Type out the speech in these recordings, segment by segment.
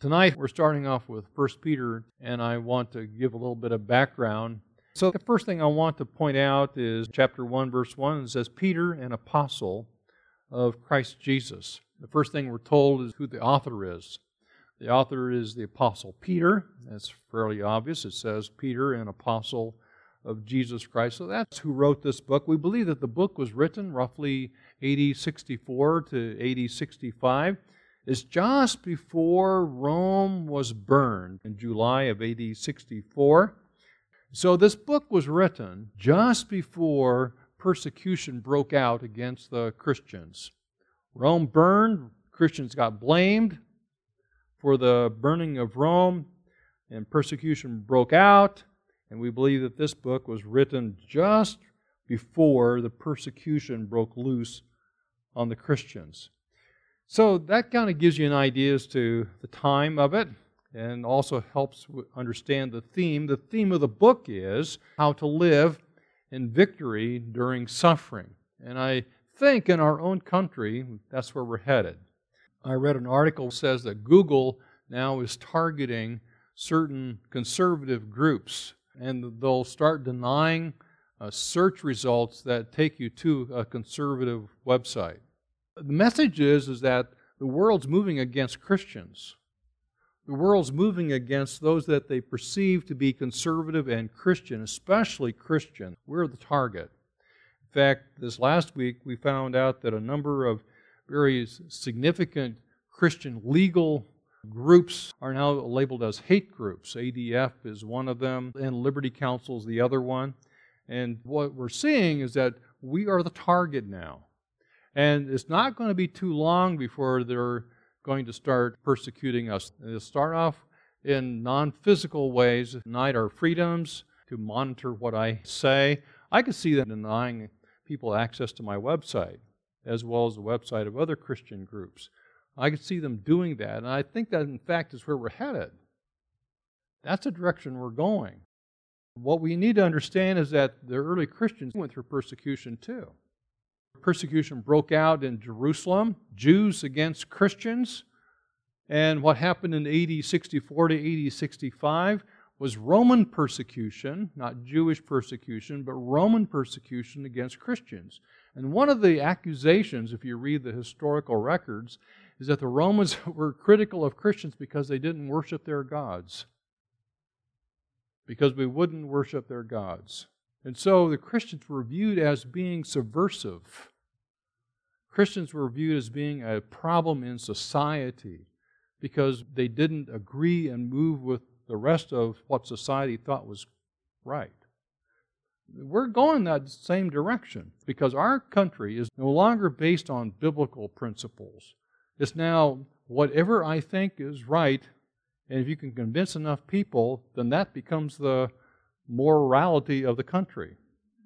Tonight we're starting off with 1 Peter, and I want to give a little bit of background. So the first thing I want to point out is chapter 1, verse 1. It says, Peter, an apostle of Christ Jesus. The first thing we're told is who the author is. The author is the apostle Peter. That's fairly obvious. It says Peter, an apostle of Jesus Christ. So that's who wrote this book. We believe that the book was written roughly AD 64 to AD 65. It's just before Rome was burned in July of AD 64. So this book was written just before persecution broke out against the Christians. Rome burned, Christians got blamed for the burning of Rome, and persecution broke out, and we believe that this book was written just before the persecution broke loose on the Christians. So that kind of gives you an idea as to the time of it, and also helps understand the theme. The theme of the book is how to live in victory during suffering. And I think in our own country, that's where we're headed. I read an article that says that Google now is targeting certain conservative groups, and they'll start denying search results that take you to a conservative website. The message is that the world's moving against Christians. The world's moving against those that they perceive to be conservative and Christian, especially Christian. We're the target. In fact, this last week we found out that a number of very significant Christian legal groups are now labeled as hate groups. ADF is one of them, and Liberty Counsel is the other one. And what we're seeing is that we are the target now. And it's not going to be too long before they're going to start persecuting us. They'll start off in non-physical ways, deny our freedoms, to monitor what I say. I could see them denying people access to my website, as well as the website of other Christian groups. I could see them doing that, and I think that, in fact, is where we're headed. That's the direction we're going. What we need to understand is that the early Christians went through persecution too. Persecution broke out in Jerusalem, Jews against Christians, and what happened in AD 64 to AD 65 was Roman persecution, not Jewish persecution, but Roman persecution against Christians. And one of the accusations, if you read the historical records, is that the Romans were critical of Christians because they didn't worship their gods. Because we wouldn't worship their gods. And so the Christians were viewed as being subversive. Christians were viewed as being a problem in society because they didn't agree and move with the rest of what society thought was right. We're going that same direction because our country is no longer based on biblical principles. It's now whatever I think is right, and if you can convince enough people, then that becomes the morality of the country.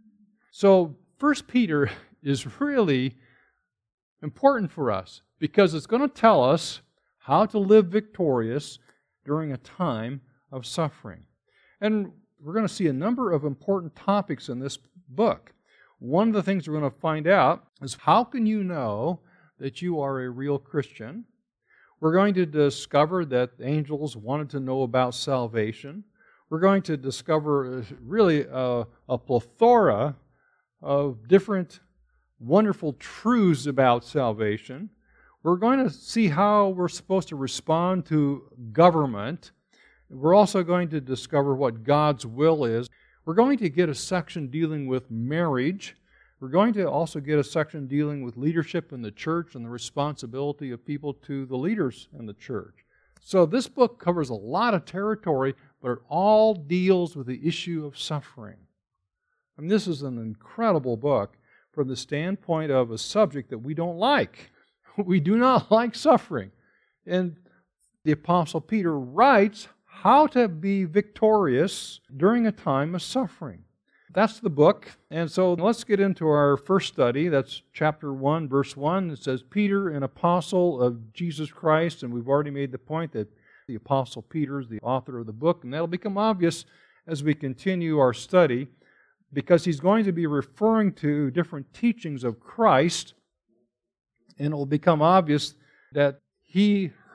So 1 Peter is really important for us because it's going to tell us how to live victorious during a time of suffering. And we're going to see a number of important topics in this book. One of the things we're going to find out is how can you know that you are a real Christian? We're going to discover that angels wanted to know about salvation. We're going to discover really a plethora of different wonderful truths about salvation. We're going to see how we're supposed to respond to government. We're also going to discover what God's will is. We're going to get a section dealing with marriage. We're going to also get a section dealing with leadership in the church and the responsibility of people to the leaders in the church. So this book covers a lot of territory, but it all deals with the issue of suffering. I mean, this is an incredible book from the standpoint of a subject that we don't like. We do not like suffering. And the Apostle Peter writes how to be victorious during a time of suffering. That's the book. And so let's get into our first study. That's chapter 1, verse 1. It says, Peter, an apostle of Jesus Christ. And we've already made the point that the Apostle Peter is the author of the book. And that'll become obvious as we continue our study, because he's going to be referring to different teachings of Christ, and it will become obvious that he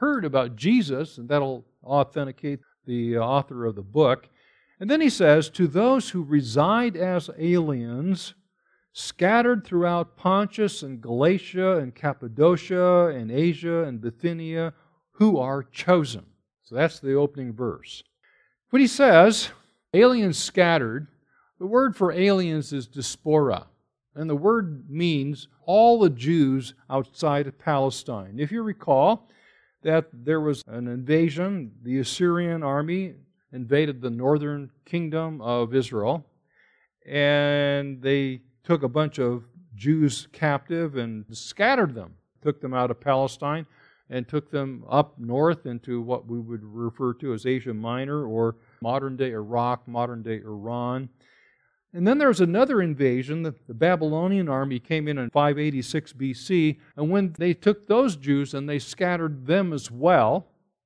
heard about Jesus, and that'll authenticate the author of the book. And then he says, to those who reside as aliens, scattered throughout Pontus and Galatia and Cappadocia and Asia and Bithynia, who are chosen. So that's the opening verse. When he says, aliens scattered, the word for aliens is diaspora. And the word means all the Jews outside of Palestine. If you recall that there was an invasion, the Assyrian army invaded the northern kingdom of Israel, and they took a bunch of Jews captive and scattered them, took them out of Palestine, and took them up north into what we would refer to as Asia Minor, or modern-day Iraq, modern-day Iran. And then there was another invasion. The Babylonian army came in 586 BC, and when they took those Jews and they scattered them as well,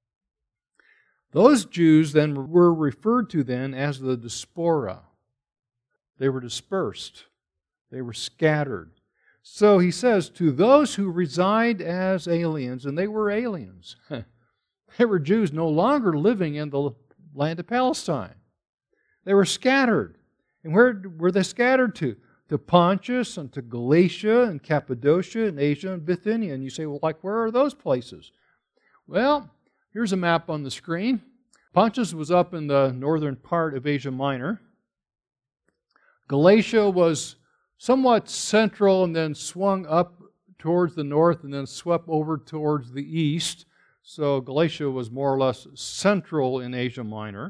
those Jews then were referred to then as the diaspora. They were dispersed. They were scattered. So he says, to those who reside as aliens, and they were aliens. They were Jews no longer living in the land of Palestine. They were scattered. And where were they scattered to? To Pontus and to Galatia and Cappadocia and Asia and Bithynia. And you say, well, where are those places? Well, here's a map on the screen. Pontus was up in the northern part of Asia Minor. Galatia was somewhat central and then swung up towards the north and then swept over towards the east. So Galatia was more or less central in Asia Minor.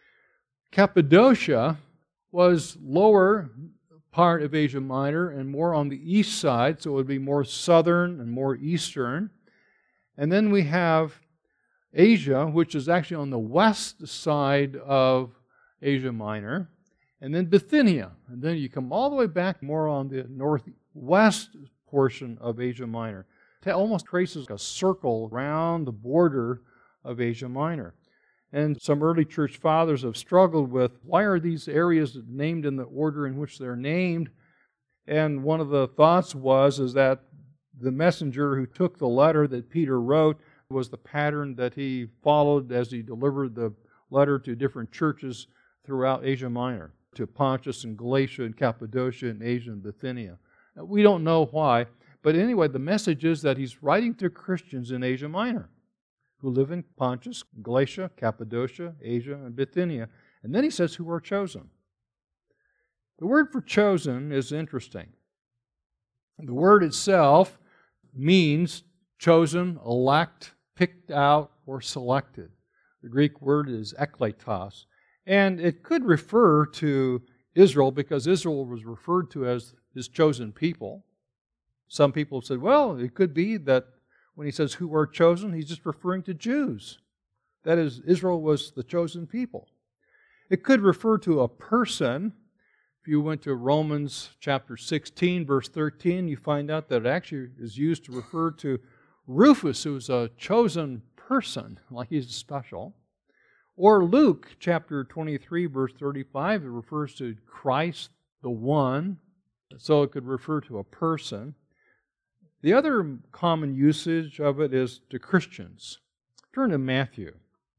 Cappadocia was lower part of Asia Minor and more on the east side, so it would be more southern and more eastern. And then we have Asia, which is actually on the west side of Asia Minor. And then Bithynia. And then you come all the way back more on the northwest portion of Asia Minor. It almost traces a circle around the border of Asia Minor. And some early church fathers have struggled with, why are these areas named in the order in which they're named? And one of the thoughts is that the messenger who took the letter that Peter wrote was the pattern that he followed as he delivered the letter to different churches throughout Asia Minor, to Pontus and Galatia and Cappadocia and Asia and Bithynia. Now, we don't know why, but anyway, the message is that he's writing to Christians in Asia Minor who live in Pontus, Galatia, Cappadocia, Asia, and Bithynia. And then he says, who are chosen. The word for chosen is interesting. The word itself means chosen, elect, picked out, or selected. The Greek word is ekletos. And it could refer to Israel because Israel was referred to as his chosen people. Some people have said, well, it could be that when he says who are chosen, he's just referring to Jews. That is, Israel was the chosen people. It could refer to a person. If you went to Romans chapter 16, verse 13, you find out that it actually is used to refer to Rufus, who was a chosen person, like he's special. Or Luke chapter 23, verse 35, it refers to Christ, the one. So it could refer to a person. The other common usage of it is to Christians. Turn to Matthew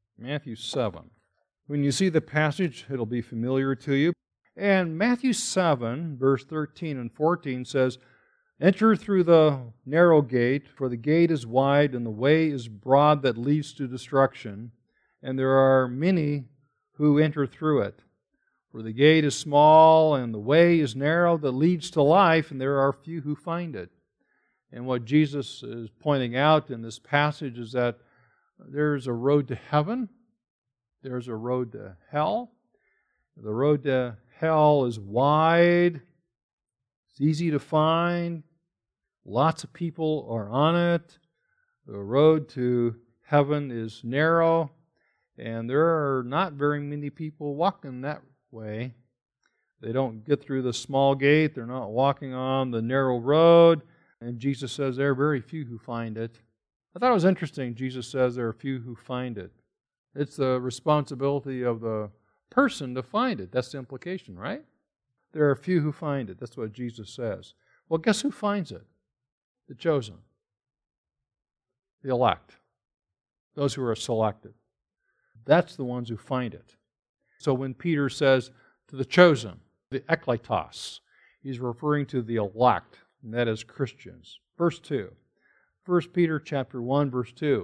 7. When you see the passage, it'll be familiar to you. And Matthew 7, verse 13 and 14 says, enter through the narrow gate, for the gate is wide and the way is broad that leads to destruction, and there are many who enter through it. For the gate is small and the way is narrow that leads to life, and there are few who find it. And what Jesus is pointing out in this passage is that there's a road to heaven, there's a road to hell. The road to hell is wide, it's easy to find, lots of people are on it. The road to heaven is narrow, and there are not very many people walking that way. They don't get through the small gate, they're not walking on the narrow road. And Jesus says there are very few who find it. I thought it was interesting, Jesus says there are few who find it. It's the responsibility of the person to find it. That's the implication, right? There are few who find it. That's what Jesus says. Well, guess who finds it? The chosen. The elect. those who are selected. That's the ones who find it. So when Peter says to the chosen, the ekletos, he's referring to the elect, and that is Christians. Verse 2. 1 Peter chapter 1, verse 2.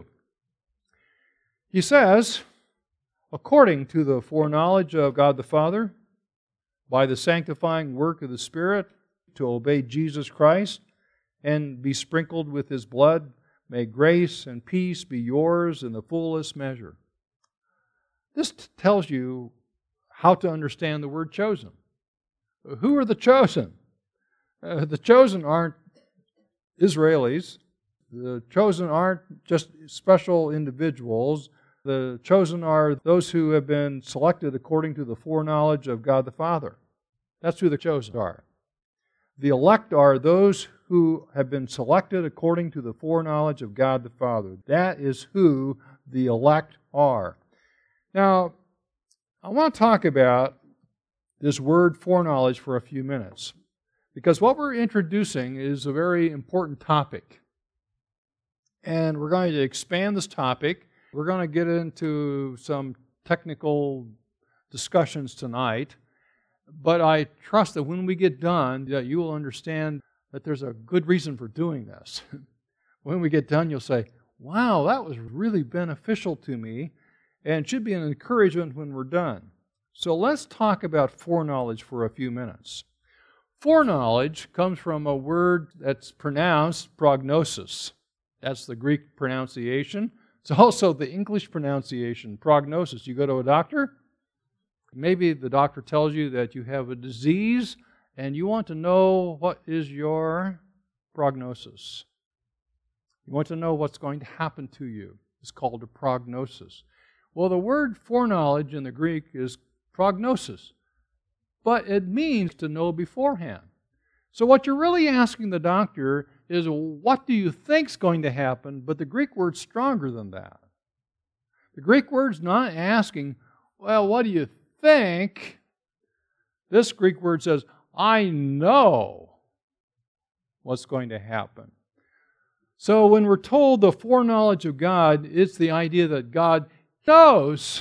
He says, according to the foreknowledge of God the Father, by the sanctifying work of the Spirit, to obey Jesus Christ and be sprinkled with His blood, may grace and peace be yours in the fullest measure. This tells you how to understand the word chosen. Who are the chosen? The chosen aren't Israelis. The chosen aren't just special individuals. The chosen are those who have been selected according to the foreknowledge of God the Father. That's who the chosen are. The elect are those who have been selected according to the foreknowledge of God the Father. That is who the elect are. Now, I want to talk about this word foreknowledge for a few minutes, because what we're introducing is a very important topic. And we're going to expand this topic. We're going to get into some technical discussions tonight, but I trust that when we get done, that you will understand that there's a good reason for doing this. When we get done, you'll say, wow, that was really beneficial to me, and it should be an encouragement when we're done. So let's talk about foreknowledge for a few minutes. Foreknowledge comes from a word that's pronounced prognosis. That's the Greek pronunciation. It's also the English pronunciation, prognosis. You go to a doctor, maybe the doctor tells you that you have a disease, and you want to know what is your prognosis. You want to know what's going to happen to you. It's called a prognosis. Well, the word foreknowledge in the Greek is prognosis, but it means to know beforehand. So what you're really asking the doctor is, what do you think is going to happen? But the Greek word's stronger than that. The Greek word's not asking, well, what do you think? This Greek word says, I know what's going to happen. So when we're told the foreknowledge of God, it's the idea that God knows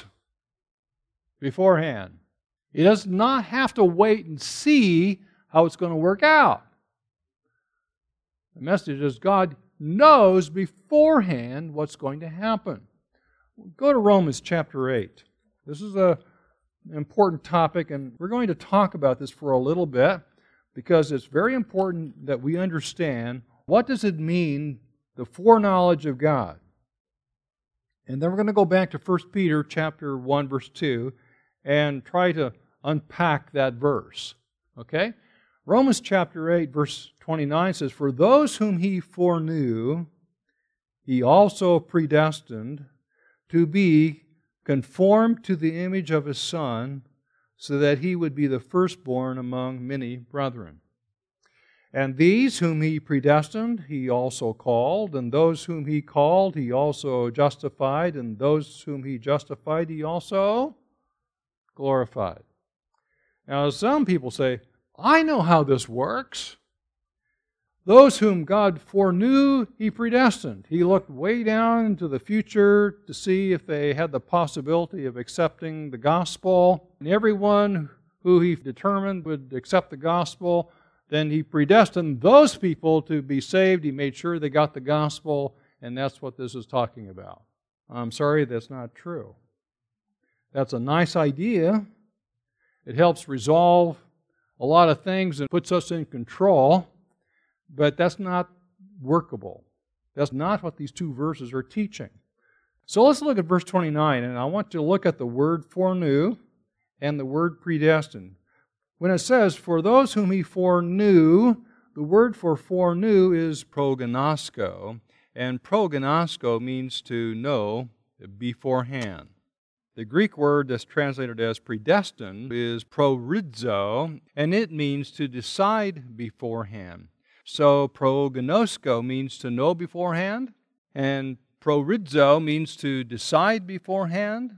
beforehand. He does not have to wait and see how it's going to work out. The message is God knows beforehand what's going to happen. Go to Romans chapter 8. This is an important topic, and we're going to talk about this for a little bit because it's very important that we understand what does it mean, the foreknowledge of God. And then we're going to go back to 1 Peter chapter 1, verse 2, and try to unpack that verse. Okay? Romans chapter 8, verse 29 says, for those whom He foreknew, He also predestined to be conformed to the image of His Son, so that He would be the firstborn among many brethren. And these whom He predestined, He also called, and those whom He called, He also justified, and those whom He justified, He also glorified. Now, some people say, I know how this works. Those whom God foreknew, He predestined. He looked way down into the future to see if they had the possibility of accepting the gospel. And everyone who He determined would accept the gospel, then He predestined those people to be saved. He made sure they got the gospel, and that's what this is talking about. I'm sorry, that's not true. That's a nice idea. It helps resolve a lot of things and puts us in control, but that's not workable. That's not what these two verses are teaching. So let's look at verse 29, and I want to look at the word foreknew and the word predestined. When it says, for those whom He foreknew, the word for foreknew is prognosko, and prognosko means to know beforehand. The Greek word that's translated as predestined is prorizo, and it means to decide beforehand. So prognosko means to know beforehand, and prorizo means to decide beforehand.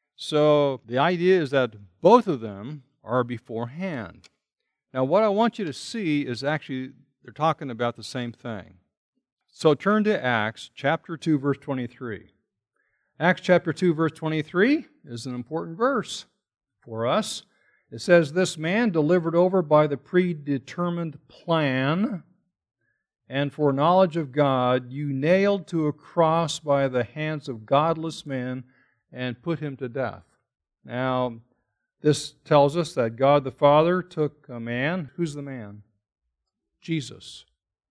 So the idea is that both of them are beforehand. Now what I want you to see is actually they're talking about the same thing. So turn to Acts chapter 2, verse 23. Acts chapter 2, verse 23 is an important verse for us. It says, "This man delivered over by the predetermined plan and foreknowledge of God, you nailed to a cross by the hands of godless men and put him to death." Now, this tells us that God the Father took a man. Who's the man? Jesus.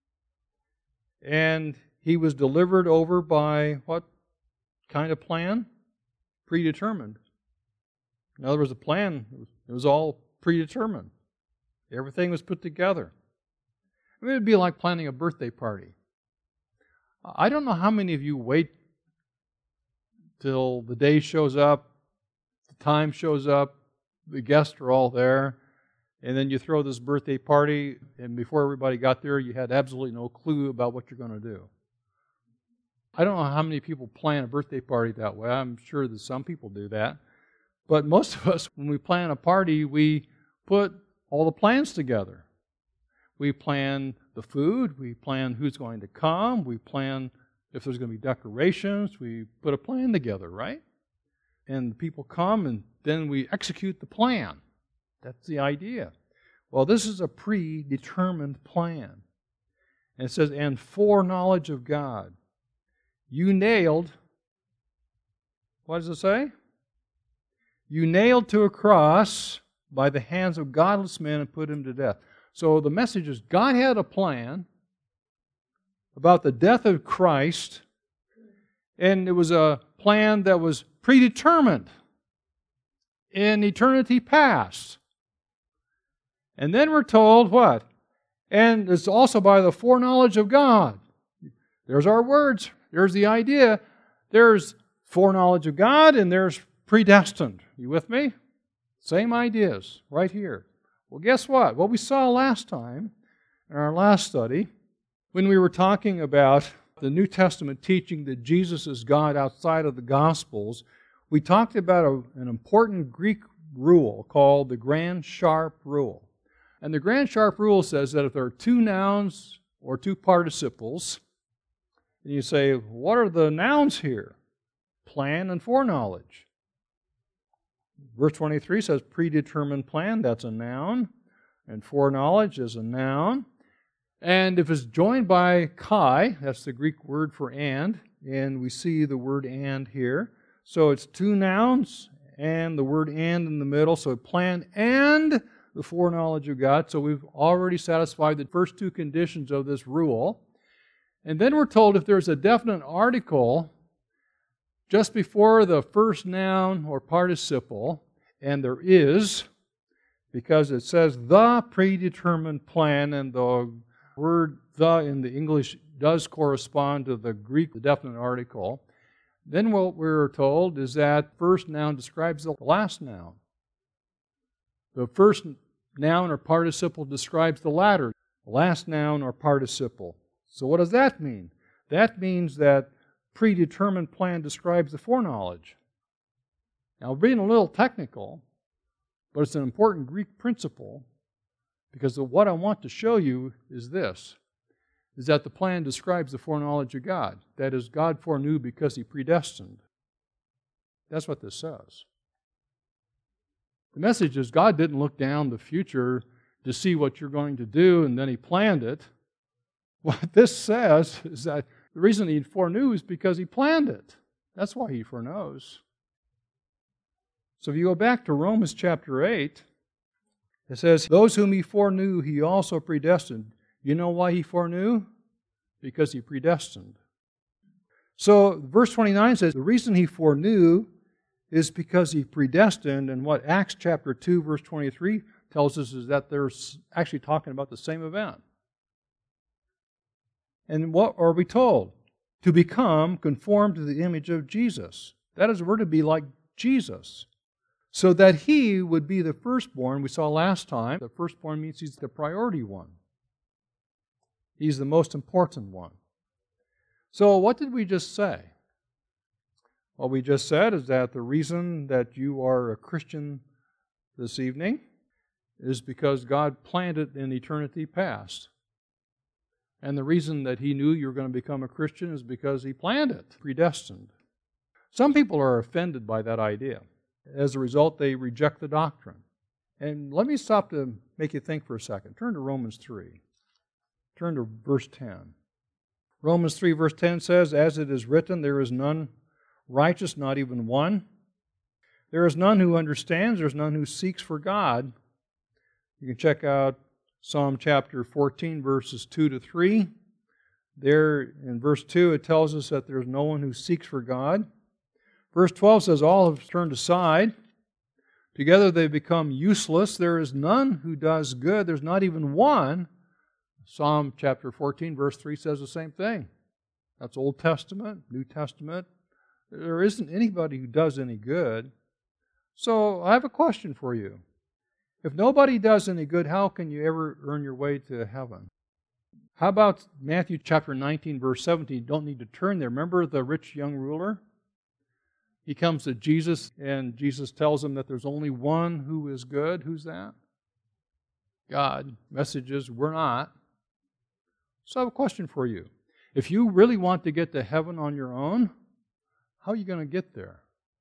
And he was delivered over by what kind of plan? Predetermined. In other words, the plan, it was all predetermined. Everything was put together. I mean, it would be like planning a birthday party. I don't know how many of you wait till the day shows up, the time shows up, the guests are all there, and then you throw this birthday party, and before everybody got there, you had absolutely no clue about what you're going to do. I don't know how many people plan a birthday party that way. I'm sure that some people do that. But most of us, when we plan a party, we put all the plans together. We plan the food, we plan who's going to come, we plan if there's going to be decorations, we put a plan together, right? And the people come and then we execute the plan. That's the idea. Well, this is a predetermined plan. And it says, "And foreknowledge of God." You nailed, what does it say? You nailed to a cross by the hands of godless men and put him to death. So the message is God had a plan about the death of Christ, and it was a plan that was predetermined in eternity past. And then we're told what? And it's also by the foreknowledge of God. There's our words. There's the idea. There's foreknowledge of God and there's predestined. You with me? Same ideas right here. Well, guess what? What we saw last time in our last study, when we were talking about the New Testament teaching that Jesus is God outside of the Gospels, we talked about an important Greek rule called the Grand Sharp Rule. And the Grand Sharp Rule says that if there are two nouns or two participles, and you say, what are the nouns here? Plan and foreknowledge. Verse 23 says predetermined plan, that's a noun, and foreknowledge is a noun. And if it's joined by kai, that's the Greek word for and we see the word and here. So it's two nouns and the word and in the middle, so plan and the foreknowledge of God. So we've already satisfied the first two conditions of this rule. And then we're told if there's a definite article just before the first noun or participle, and there is, because it says the predetermined plan, and the word the in the English does correspond to the Greek definite article, then what we're told is that first noun describes the last noun. The first noun or participle describes the latter, last noun or participle. So what does that mean? That means that predetermined plan describes the foreknowledge. Now, we're being a little technical, but it's an important Greek principle, because what I want to show you is this, is that the plan describes the foreknowledge of God. That is, God foreknew because He predestined. That's what this says. The message is God didn't look down the future to see what you're going to do and then He planned it. What this says is that the reason He foreknew is because He planned it. That's why He foreknows. So if you go back to Romans chapter 8, it says, those whom He foreknew, He also predestined. You know why He foreknew? Because He predestined. So verse 29 says, the reason He foreknew is because He predestined, and what Acts chapter 2, verse 23 tells us is that they're actually talking about the same event. And what are we told? To become conformed to the image of Jesus. That is, we're to be like Jesus. So that He would be the firstborn. We saw last time, the firstborn means He's the priority one. He's the most important one. So what did we just say? What we just said is that the reason that you are a Christian this evening is because God planned it in eternity past. And the reason that He knew you were going to become a Christian is because He planned it, predestined. Some people are offended by that idea. As a result, they reject the doctrine. And let me stop to make you think for a second. Turn to Romans 3. Turn to verse 10. Romans 3 verse 10 says, "As it is written, there is none righteous, not even one. There is none who understands, there is none who seeks for God." You can check out Psalm chapter 14, verses 2 to 3. There in verse 2, it tells us that there is no one who seeks for God. Verse 12 says, "All have turned aside. Together they become useless. There is none who does good. There's not even one." Psalm chapter 14, verse 3 says the same thing. That's Old Testament, New Testament. There isn't anybody who does any good. So I have a question for you. If nobody does any good, how can you ever earn your way to heaven? How about Matthew chapter 19, verse 17? You don't need to turn there. Remember the rich young ruler? He comes to Jesus, and Jesus tells him that there's only one who is good. Who's that? God. Message is, we're not. So I have a question for you. If you really want to get to heaven on your own, how are you going to get there?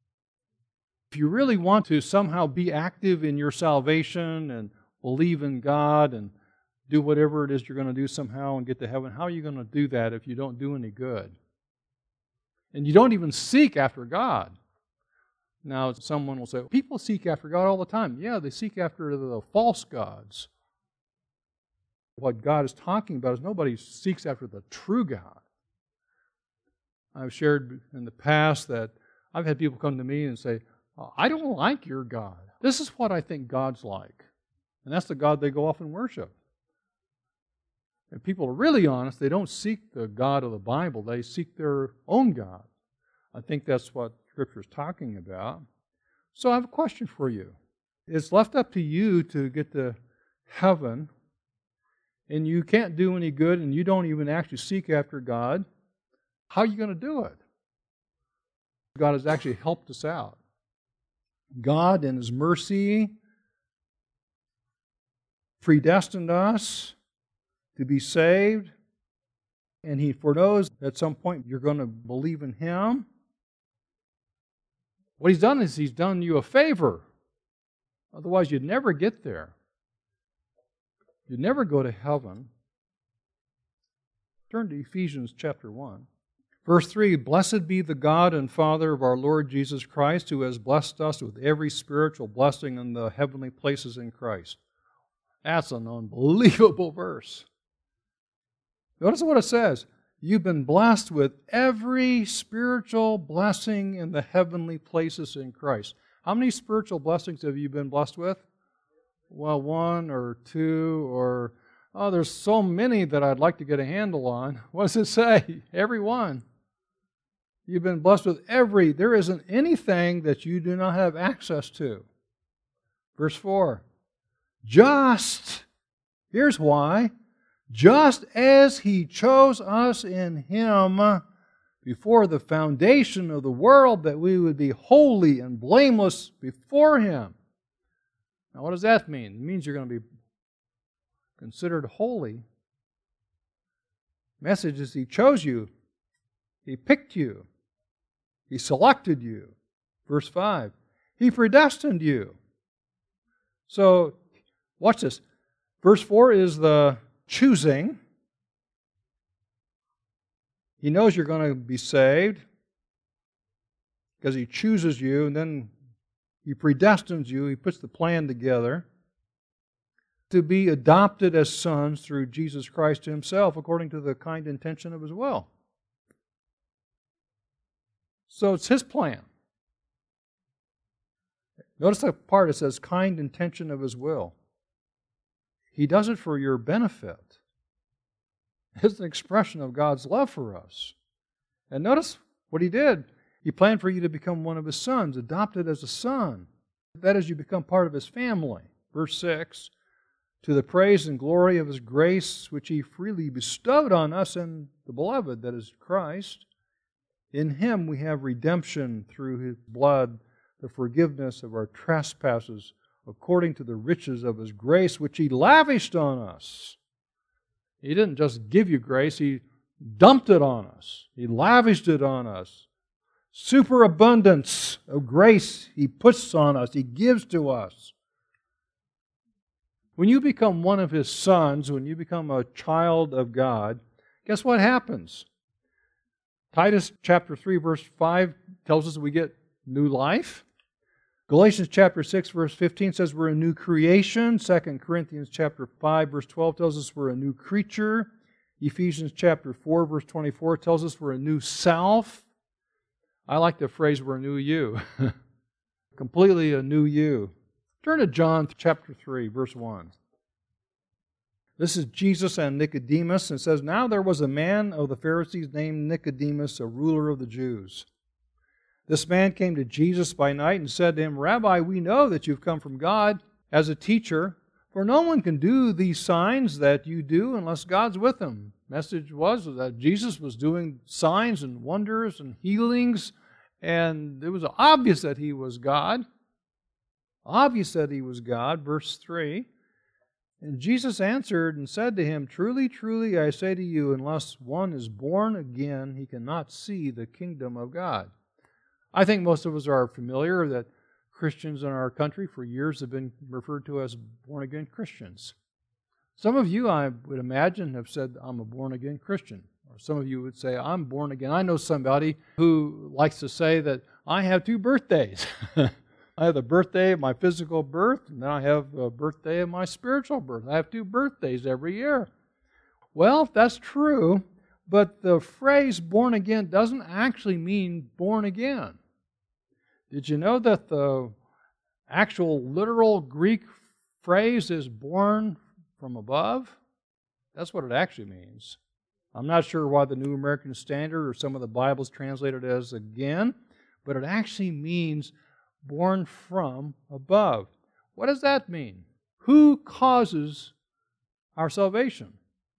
If you really want to somehow be active in your salvation and believe in God and do whatever it is you're going to do somehow and get to heaven, how are you going to do that if you don't do any good? And you don't even seek after God. Now, someone will say, people seek after God all the time. Yeah, they seek after the false gods. What God is talking about is nobody seeks after the true God. I've shared in the past that I've had people come to me and say, "I don't like your God. This is what I think God's like." And that's the God they go off and worship. If people are really honest, they don't seek the God of the Bible. They seek their own God. I think that's what Scripture is talking about. So I have a question for you. It's left up to you to get to heaven, and you can't do any good, and you don't even actually seek after God. How are you going to do it? God has actually helped us out. God, in His mercy, predestined us to be saved, and He foreknows at some point you're going to believe in Him. What He's done is He's done you a favor. Otherwise, you'd never get there. You'd never go to heaven. Turn to Ephesians chapter 1. Verse 3, "Blessed be the God and Father of our Lord Jesus Christ, who has blessed us with every spiritual blessing in the heavenly places in Christ." That's an unbelievable verse. Notice what it says. You've been blessed with every spiritual blessing in the heavenly places in Christ. How many spiritual blessings have you been blessed with? Well, one or two or, there's so many that I'd like to get a handle on. What does it say? Every one. You've been blessed with every. There isn't anything that you do not have access to. Verse 4. Here's why. Just as He chose us in Him before the foundation of the world, that we would be holy and blameless before Him. Now, what does that mean? It means you're going to be considered holy. Message is He chose you. He picked you. He selected you. Verse 5. He predestined you. So, watch this. Verse 4 is the choosing. He knows you're going to be saved because He chooses you, and then He predestines you. He puts the plan together to be adopted as sons through Jesus Christ Himself according to the kind intention of His will. So it's His plan. Notice the part that says kind intention of His will. He does it for your benefit. It's an expression of God's love for us. And notice what He did. He planned for you to become one of His sons, adopted as a son. That is, you become part of His family. Verse 6, "To the praise and glory of His grace, which He freely bestowed on us in the Beloved," that is Christ. "In Him we have redemption through His blood, the forgiveness of our trespasses, according to the riches of His grace, which He lavished on us." He didn't just give you grace, He dumped it on us. He lavished it on us. superabundance of grace He puts on us, He gives to us. When you become one of His sons, when you become a child of God, guess what happens? Titus chapter 3, verse 5 tells us that we get new life. Galatians chapter 6, verse 15 says we're a new creation. 2 Corinthians chapter 5, verse 12 tells us we're a new creature. Ephesians chapter 4, verse 24 tells us we're a new self. I like the phrase, we're a new you. Completely a new you. Turn to John chapter 3, verse 1. This is Jesus and Nicodemus, and it says, Now there was a man of the Pharisees named Nicodemus, a ruler of the Jews. This man came to Jesus by night and said to Him, Rabbi, we know that you've come from God as a teacher, for no one can do these signs that you do unless God's with him. Message was that Jesus was doing signs and wonders and healings, and it was obvious that He was God. Obvious that He was God. Verse 3, And Jesus answered and said to him, Truly, truly, I say to you, unless one is born again, he cannot see the kingdom of God. I think most of us are familiar that Christians in our country for years have been referred to as born-again Christians. Some of you, I would imagine, have said, I'm a born-again Christian. Or some of you would say, I'm born again. I know somebody who likes to say that I have two birthdays. I have the birthday of my physical birth, and then I have the birthday of my spiritual birth. I have two birthdays every year. Well, that's true, but the phrase born again doesn't actually mean born again. Did you know that the actual literal Greek phrase is born from above? That's what it actually means. I'm not sure why the New American Standard or some of the Bibles translate it as again, but it actually means born from above. What does that mean? Who causes our salvation?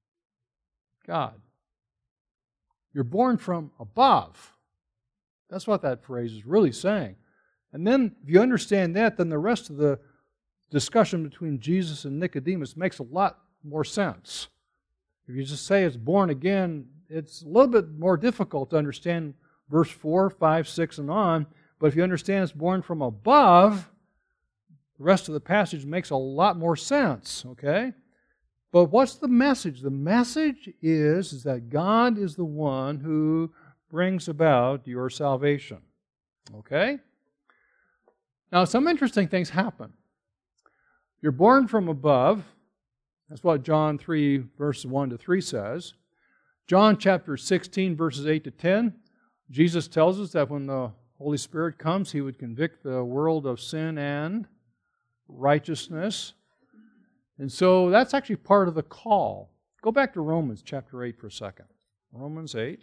God. You're born from above. That's what that phrase is really saying. And then, if you understand that, then the rest of the discussion between Jesus and Nicodemus makes a lot more sense. If you just say it's born again, it's a little bit more difficult to understand verse 4, 5, 6, and on. But if you understand it's born from above, the rest of the passage makes a lot more sense, okay? But what's the message? The message is that God is the one who brings about your salvation, okay? Now, some interesting things happen. You're born from above. That's what John 3, verses 1 to 3 says. John chapter 16, verses 8 to 10, Jesus tells us that when the Holy Spirit comes, He would convict the world of sin and righteousness. And so that's actually part of the call. Go back to Romans chapter 8 for a second. Romans 8,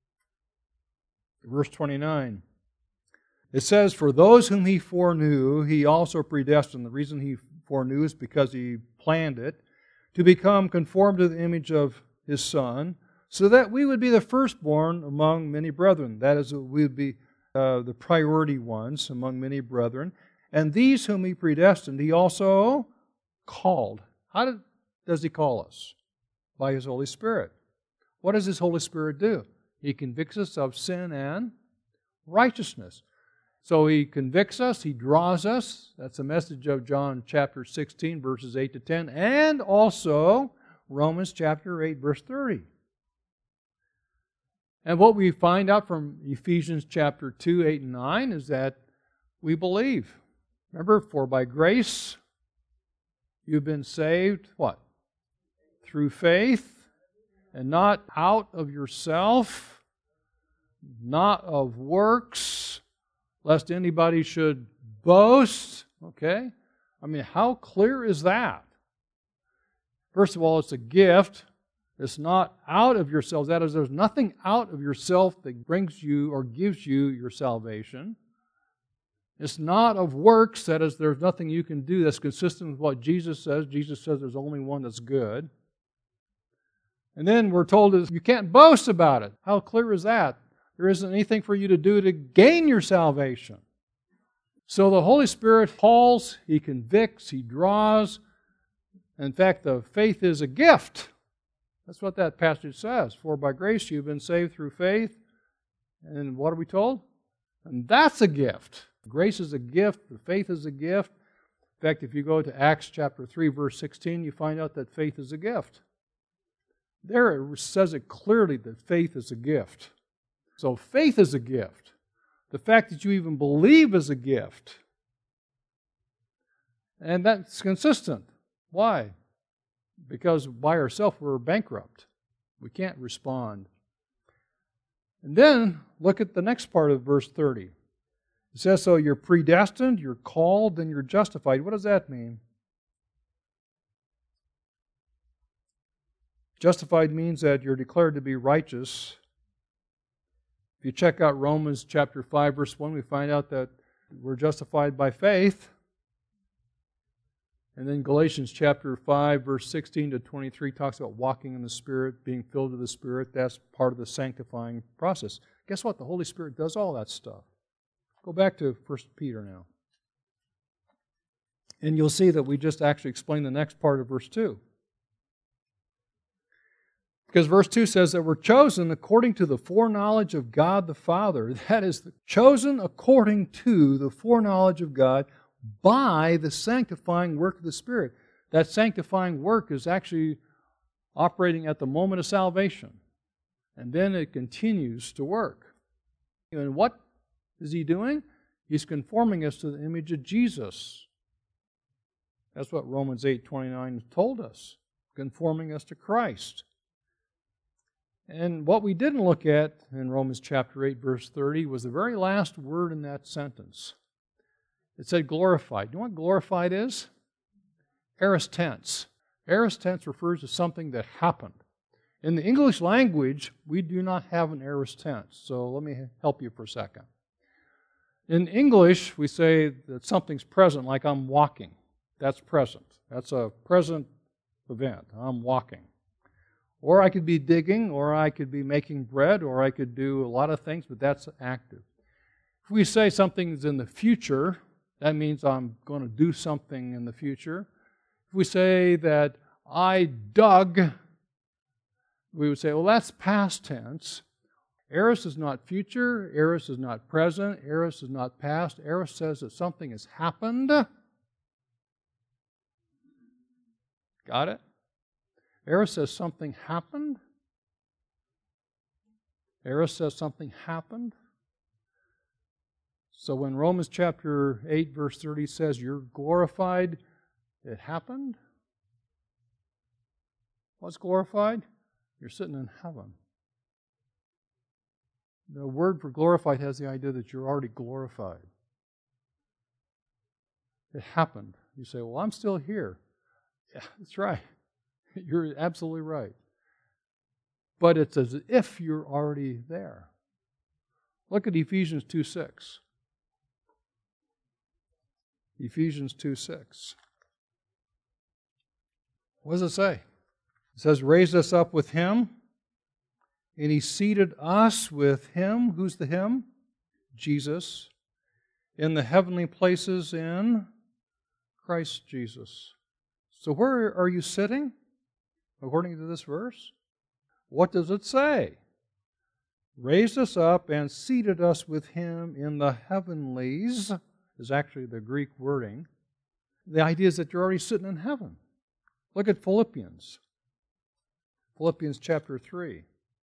verse 29. It says, For those whom He foreknew, He also predestined. The reason He foreknew is because He planned it, to become conformed to the image of His Son, so that we would be the firstborn among many brethren. That is, we would be the priority ones among many brethren. And these whom He predestined, He also called. How does He call us? By His Holy Spirit. What does His Holy Spirit do? He convicts us of sin and righteousness. So He convicts us, He draws us. That's the message of John chapter 16, verses 8 to 10, and also Romans chapter 8, verse 30. And what we find out from Ephesians chapter 2, 8, and 9 is that we believe. Remember, for by grace you've been saved, what? Through faith, and not out of yourself, not of works, lest anybody should boast. Okay? I mean, how clear is that? First of all, it's a gift. It's not out of yourselves. That is, there's nothing out of yourself that brings you or gives you your salvation. It's not of works. That is, there's nothing you can do that's consistent with what Jesus says. Jesus says there's only one that's good. And then we're told that you can't boast about it. How clear is that? There isn't anything for you to do to gain your salvation. So the Holy Spirit calls, He convicts, He draws. In fact, the faith is a gift. That's what that passage says. For by grace you've been saved through faith. And what are we told? And that's a gift. Grace is a gift. The faith is a gift. In fact, if you go to Acts chapter 3, verse 16, you find out that faith is a gift. There it says it clearly that faith is a gift. So faith is a gift. The fact that you even believe is a gift. And that's consistent. Why? Because by ourselves we're bankrupt. We can't respond. And then look at the next part of verse 30. It says, so you're predestined, you're called, and you're justified. What does that mean? Justified means that you're declared to be righteous. If you check out Romans chapter 5, verse 1, we find out that we're justified by faith. And then Galatians chapter 5, verse 16 to 23 talks about walking in the Spirit, being filled with the Spirit. That's part of the sanctifying process. Guess what? The Holy Spirit does all that stuff. Go back to 1 Peter now. And you'll see that we just actually explained the next part of verse 2. Because verse 2 says that we're chosen according to the foreknowledge of God the Father. That is, chosen according to the foreknowledge of God by the sanctifying work of the Spirit. That sanctifying work is actually operating at the moment of salvation. And then it continues to work. And what is He doing? He's conforming us to the image of Jesus. That's what Romans 8:29 told us. Conforming us to Christ. And what we didn't look at in Romans chapter 8, verse 30 was the very last word in that sentence. It said glorified. You know what glorified is? Aorist tense. Aorist tense refers to something that happened. In the English language, we do not have an aorist tense. So let me help you for a second. In English, we say that something's present, like I'm walking. That's present. That's a present event. I'm walking. Or I could be digging, or I could be making bread, or I could do a lot of things, but that's active. If we say something's in the future, that means I'm going to do something in the future. If we say that I dug, we would say, well, that's past tense. Aorist is not future. Aorist is not present. Aorist is not past. Aorist says that something has happened. Got it? Aorist says something happened. Aorist says something happened. So when Romans chapter 8, verse 30 says you're glorified, it happened. What's glorified? You're sitting in heaven. The word for glorified has the idea that you're already glorified. It happened. You say, well, I'm still here. Yeah, that's right. You're absolutely right. But it's as if you're already there. Look at Ephesians 2:6. Ephesians 2:6. What does it say? It says, raised us up with Him, and He seated us with Him. Who's the Him? Jesus. In the heavenly places in Christ Jesus. So where are you sitting? According to this verse, what does it say? Raised us up and seated us with Him in the heavenlies, is actually the Greek wording. The idea is that you're already sitting in heaven. Look at Philippians. Philippians chapter 3.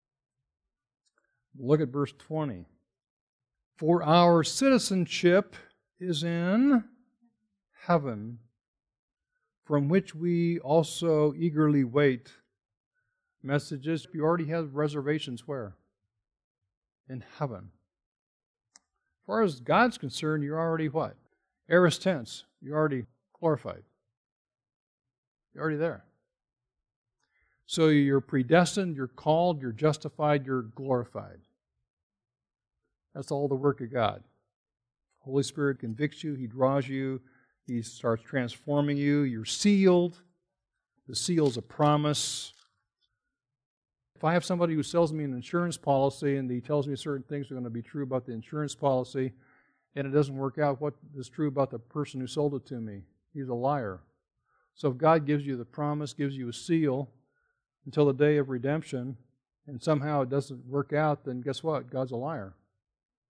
Look at verse 20. For our citizenship is in heaven, from which we also eagerly wait. Messages, you already have reservations where? In heaven. As far as God's concerned, you're already what? Aorist tense. You're already glorified. You're already there. So you're predestined, you're called, you're justified, you're glorified. That's all the work of God. Holy Spirit convicts you, He draws you, He starts transforming you. You're sealed. The seal's a promise. If I have somebody who sells me an insurance policy and he tells me certain things are going to be true about the insurance policy and it doesn't work out, what is true about the person who sold it to me? He's a liar. So if God gives you the promise, gives you a seal until the day of redemption, and somehow it doesn't work out, then guess what? God's a liar.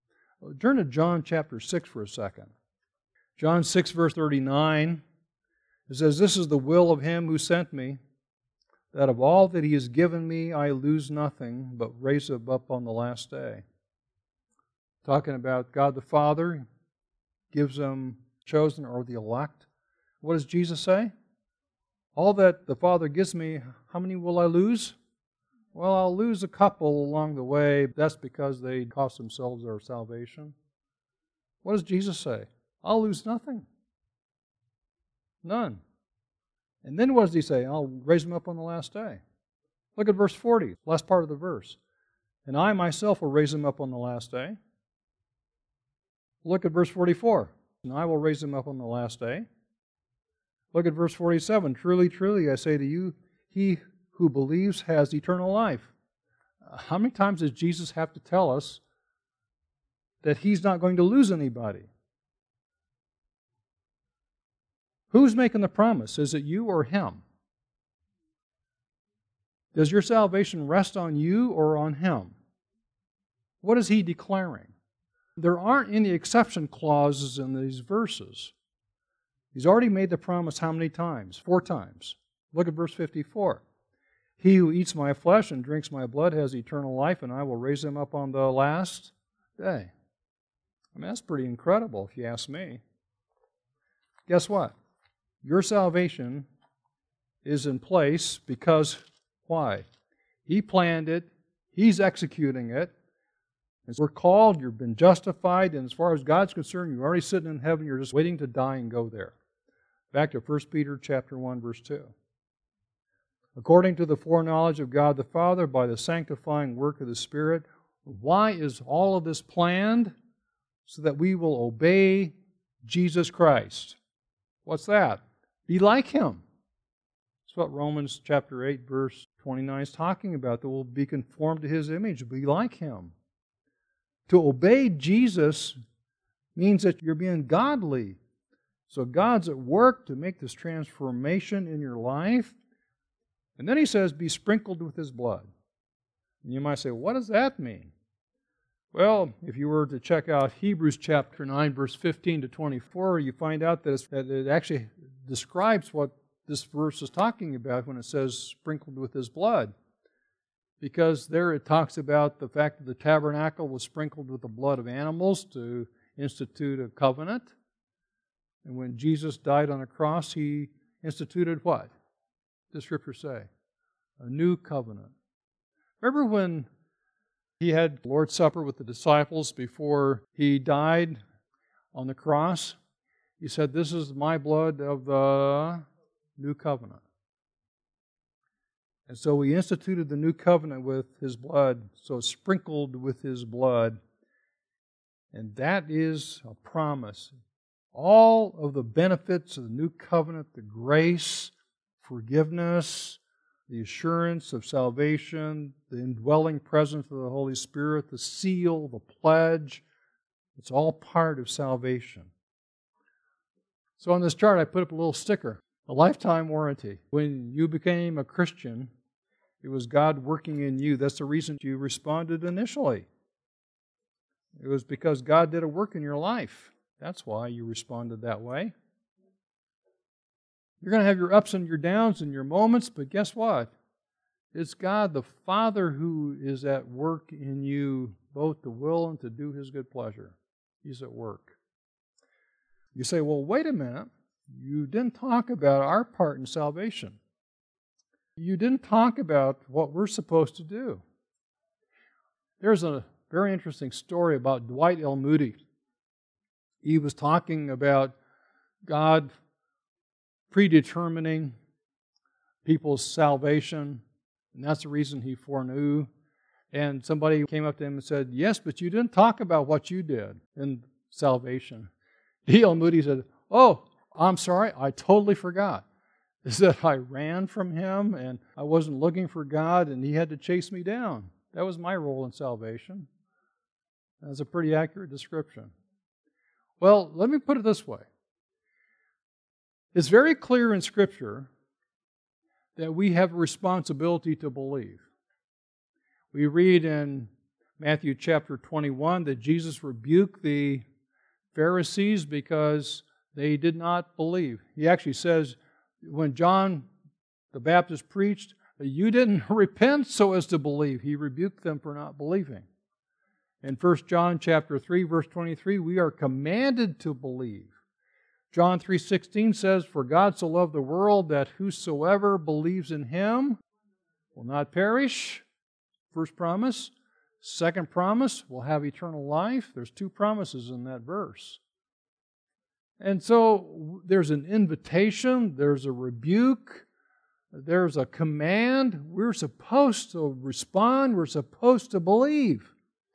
Turn to John chapter 6 for a second. John 6, verse 39, it says, "This is the will of him who sent me, that of all that he has given me I lose nothing, but raise it up on the last day." Talking about God the Father gives them chosen or the elect. What does Jesus say? All that the Father gives me, how many will I lose? Well, I'll lose a couple along the way. That's because they cost themselves their salvation. What does Jesus say? I'll lose nothing. None. And then what does he say? I'll raise them up on the last day. Look at verse 40, last part of the verse. "And I myself will raise them up on the last day." Look at verse 44. "And I will raise them up on the last day." Look at verse 47. "Truly, truly, I say to you, he who believes has eternal life." How many times does Jesus have to tell us that he's not going to lose anybody? Who's making the promise? Is it you or him? Does your salvation rest on you or on him? What is he declaring? There aren't any exception clauses in these verses. He's already made the promise how many times? 4 times. Look at verse 54. "He who eats my flesh and drinks my blood has eternal life, and I will raise him up on the last day." I mean, that's pretty incredible if you ask me. Guess what? Your salvation is in place because, why? He planned it. He's executing it. And we're called, you've been justified, and as far as God's concerned, you're already sitting in heaven, you're just waiting to die and go there. Back to 1 Peter chapter 1, verse 2. "According to the foreknowledge of God the Father, by the sanctifying work of the Spirit." Why is all of this planned? So that we will obey Jesus Christ. What's that? Be like Him. That's what Romans chapter 8, verse 29 is talking about, that we'll be conformed to His image, be like Him. To obey Jesus means that you're being godly. So God's at work to make this transformation in your life. And then He says, be sprinkled with His blood. And you might say, what does that mean? Well, if you were to check out Hebrews chapter 9, verse 15 to 24, you find out that it actually describes what this verse is talking about when it says sprinkled with His blood. Because there it talks about the fact that the tabernacle was sprinkled with the blood of animals to institute a covenant. And when Jesus died on a cross, He instituted what? The Scriptures say, a new covenant. Remember when He had the Lord's Supper with the disciples before He died on the cross? He said, this is my blood of the new covenant. And so He instituted the new covenant with His blood, so sprinkled with His blood. And that is a promise. All of the benefits of the new covenant, the grace, forgiveness, the assurance of salvation, the indwelling presence of the Holy Spirit, the seal, the pledge, it's all part of salvation. So on this chart I put up a little sticker, a lifetime warranty. When you became a Christian, it was God working in you. That's the reason you responded initially. It was because God did a work in your life. That's why you responded that way. You're going to have your ups and your downs and your moments, but guess what? It's God the Father who is at work in you, both to will and to do His good pleasure. He's at work. You say, well, wait a minute. You didn't talk about our part in salvation. You didn't talk about what we're supposed to do. There's a very interesting story about Dwight L. Moody. He was talking about God predetermining people's salvation, and that's the reason He foreknew. And somebody came up to him and said, yes, but you didn't talk about what you did in salvation. D.L. Moody said, oh, I'm sorry, I totally forgot. Is that I ran from Him and I wasn't looking for God and He had to chase me down. That was my role in salvation. That's a pretty accurate description. Well, let me put it this way. It's very clear in Scripture that we have a responsibility to believe. We read in Matthew chapter 21 that Jesus rebuked the Pharisees because they did not believe. He actually says, when John the Baptist preached, you didn't repent so as to believe. He rebuked them for not believing. In 1 John chapter 3, verse 23, we are commanded to believe. John 3:16 says, "For God so loved the world that whosoever believes in Him will not perish." First promise. Second promise, will have eternal life. There's two promises in that verse. And so there's an invitation, there's a rebuke, there's a command. We're supposed to respond, we're supposed to believe.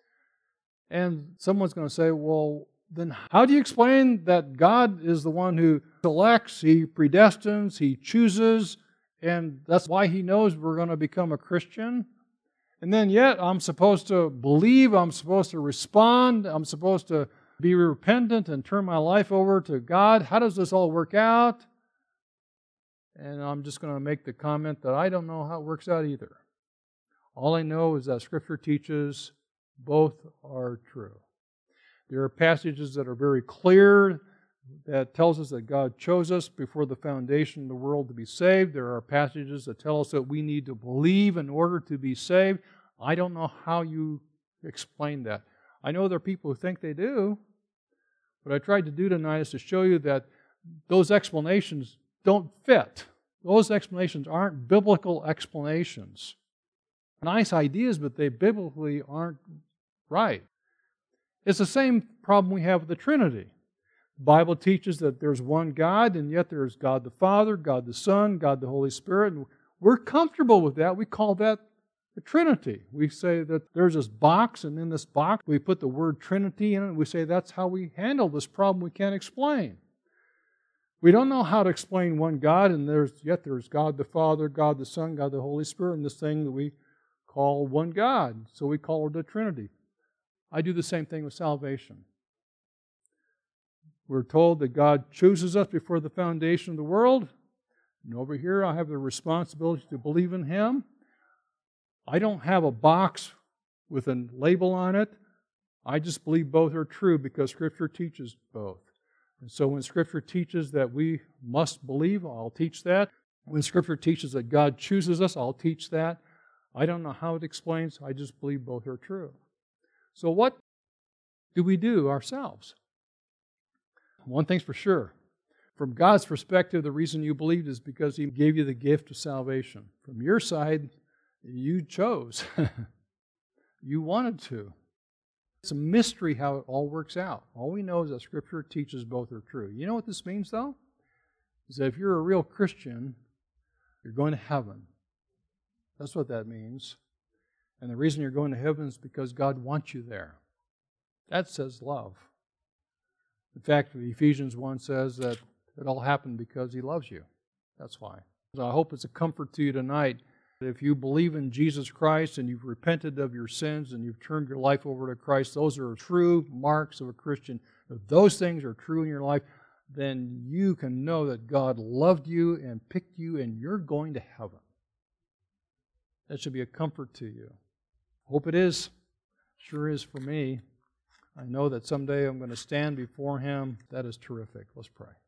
And someone's going to say, well, then how do you explain that God is the one who selects, He predestines, He chooses, and that's why He knows we're going to become a Christian? And then yet I'm supposed to believe, I'm supposed to respond, I'm supposed to be repentant and turn my life over to God. How does this all work out? And I'm just going to make the comment that I don't know how it works out either. All I know is that Scripture teaches both are true. There are passages that are very clear that tells us that God chose us before the foundation of the world to be saved. There are passages that tell us that we need to believe in order to be saved. I don't know how you explain that. I know there are people who think they do. What I tried to do tonight is to show you that those explanations don't fit. Those explanations aren't biblical explanations. Nice ideas, but they biblically aren't right. It's the same problem we have with the Trinity. The Bible teaches that there's one God, and yet there's God the Father, God the Son, God the Holy Spirit. And we're comfortable with that. We call that the Trinity. We say that there's this box, and in this box we put the word Trinity in it, and we say that's how we handle this problem we can't explain. We don't know how to explain one God, and yet there's God the Father, God the Son, God the Holy Spirit, and this thing that we call one God. So we call it the Trinity. I do the same thing with salvation. We're told that God chooses us before the foundation of the world. And over here I have the responsibility to believe in Him. I don't have a box with a label on it. I just believe both are true because Scripture teaches both. And so when Scripture teaches that we must believe, I'll teach that. When Scripture teaches that God chooses us, I'll teach that. I don't know how it explains. I just believe both are true. So what do we do ourselves? One thing's for sure. From God's perspective, the reason you believed is because He gave you the gift of salvation. From your side, you chose. You wanted to. It's a mystery how it all works out. All we know is that Scripture teaches both are true. You know what this means, though? Is that if you're a real Christian, you're going to heaven. That's what that means. And the reason you're going to heaven is because God wants you there. That says love. In fact, Ephesians 1 says that it all happened because He loves you. That's why. So I hope it's a comfort to you tonight. If you believe in Jesus Christ and you've repented of your sins and you've turned your life over to Christ, those are true marks of a Christian. If those things are true in your life, then you can know that God loved you and picked you and you're going to heaven. That should be a comfort to you. Hope it is. Sure is for me. I know that someday I'm going to stand before Him. That is terrific. Let's pray.